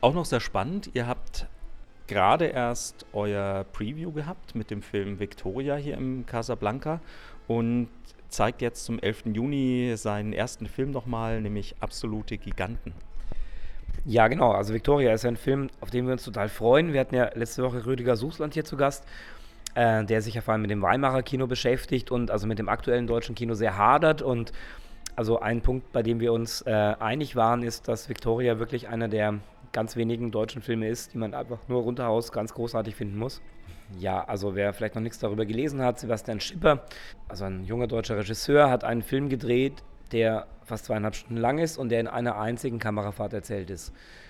auch noch sehr spannend, ihr habt gerade erst euer Preview gehabt mit dem Film Victoria hier im Casablanca und zeigt jetzt zum 11. Juni seinen ersten Film nochmal, nämlich Absolute Giganten. Ja, genau. Also Victoria ist ein Film, auf den wir uns total freuen. Wir hatten ja letzte Woche Rüdiger Suchsland hier zu Gast, der sich ja vor allem mit dem Weimarer Kino beschäftigt und also mit dem aktuellen deutschen Kino sehr hadert. Und also ein Punkt, bei dem wir uns einig waren, ist, dass Victoria wirklich einer der ganz wenigen deutschen Filme ist, die man einfach nur runterhaus ganz großartig finden muss. Ja, also wer vielleicht noch nichts darüber gelesen hat, Sebastian Schipper, also ein junger deutscher Regisseur, hat einen Film gedreht, der fast 2,5 Stunden lang ist und der in einer einzigen Kamerafahrt erzählt ist.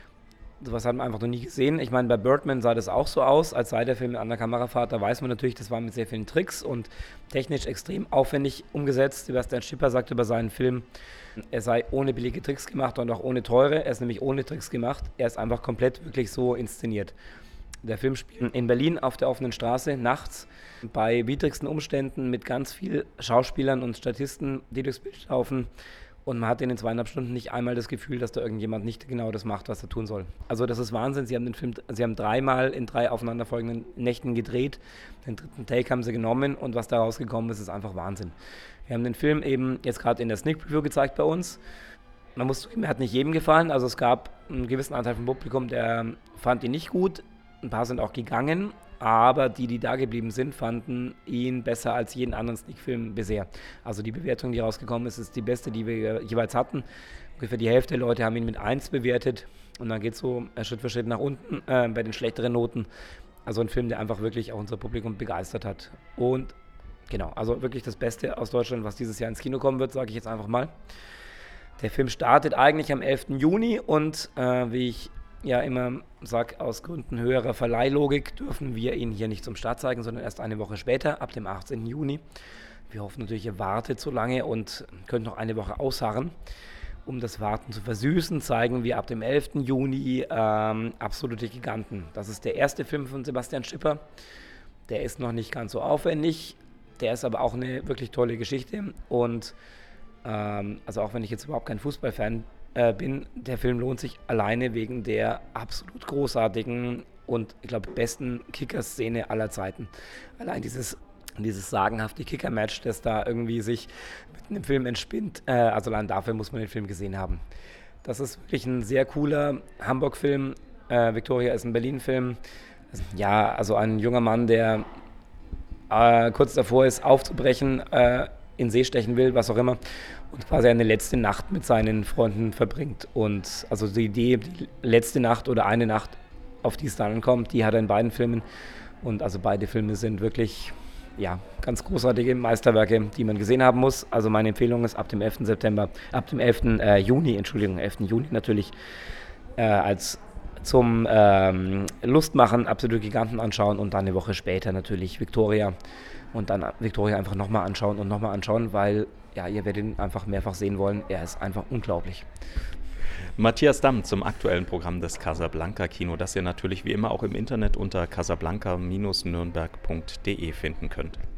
Sowas hat man einfach noch nie gesehen. Ich meine, bei Birdman sah das auch so aus, als sei der Film in einer Kamerafahrt. Da weiß man natürlich, das war mit sehr vielen Tricks und technisch extrem aufwendig umgesetzt. Sebastian Schipper sagt über seinen Film, er sei ohne billige Tricks gemacht und auch ohne teure. Er ist nämlich ohne Tricks gemacht. Er ist einfach komplett wirklich so inszeniert. Der Film spielt in Berlin auf der offenen Straße, nachts, bei widrigsten Umständen mit ganz vielen Schauspielern und Statisten, die durchs Bild laufen. Und man hat in den 2,5 Stunden nicht einmal das Gefühl, dass da irgendjemand nicht genau das macht, was er tun soll. Also das ist Wahnsinn. Sie haben 3-mal in 3 aufeinanderfolgenden Nächten gedreht. Den 3. Take haben sie genommen und was da rausgekommen ist, ist einfach Wahnsinn. Wir haben den Film eben jetzt gerade in der Sneak Preview gezeigt bei uns. Man muss zugeben, er hat nicht jedem gefallen. Also es gab einen gewissen Anteil vom Publikum, der fand ihn nicht gut. Ein paar sind auch gegangen, aber die da geblieben sind, fanden ihn besser als jeden anderen Sneak-Film bisher. Also die Bewertung, die rausgekommen ist, ist die beste, die wir jeweils hatten. Ungefähr die Hälfte der Leute haben ihn mit 1 bewertet und dann geht es so Schritt für Schritt nach unten bei den schlechteren Noten. Also ein Film, der einfach wirklich auch unser Publikum begeistert hat. Und genau, also wirklich das Beste aus Deutschland, was dieses Jahr ins Kino kommen wird, sage ich jetzt einfach mal. Der Film startet eigentlich am 11. Juni und wie ich ja immer sage, aus Gründen höherer Verleihlogik dürfen wir ihn hier nicht zum Start zeigen, sondern erst eine Woche später, ab dem 18. Juni. Wir hoffen natürlich, ihr wartet so lange und könnt noch eine Woche ausharren. Um das Warten zu versüßen, zeigen wir ab dem 11. Juni Absolute Giganten. Das ist der erste Film von Sebastian Schipper. Der ist noch nicht ganz so aufwendig, der ist aber auch eine wirklich tolle Geschichte. Und also auch wenn ich jetzt überhaupt kein Fußballfan bin, der Film lohnt sich alleine wegen der absolut großartigen und, ich glaube, besten Kicker-Szene aller Zeiten. Allein dieses sagenhafte Kicker-Match, das da irgendwie sich mitten im Film entspinnt, also allein dafür muss man den Film gesehen haben. Das ist wirklich ein sehr cooler Hamburg-Film. Victoria ist ein Berlin-Film. Ja, also ein junger Mann, der kurz davor ist, aufzubrechen, in See stechen will, was auch immer, und quasi eine letzte Nacht mit seinen Freunden verbringt. Und also die Idee, die letzte Nacht oder eine Nacht, auf die es dann ankommt, die hat er in beiden Filmen. Und also beide Filme sind wirklich, ja, ganz großartige Meisterwerke, die man gesehen haben muss. Also meine Empfehlung ist ab dem 11. Juni natürlich, als zum Lustmachen Absolute Giganten anschauen und dann eine Woche später natürlich Victoria. Und dann Victoria einfach nochmal anschauen, weil ja, ihr werdet ihn einfach mehrfach sehen wollen. Er ist einfach unglaublich. Matthias Damm zum aktuellen Programm des Casablanca Kino, das ihr natürlich wie immer auch im Internet unter casablanca-nürnberg.de finden könnt.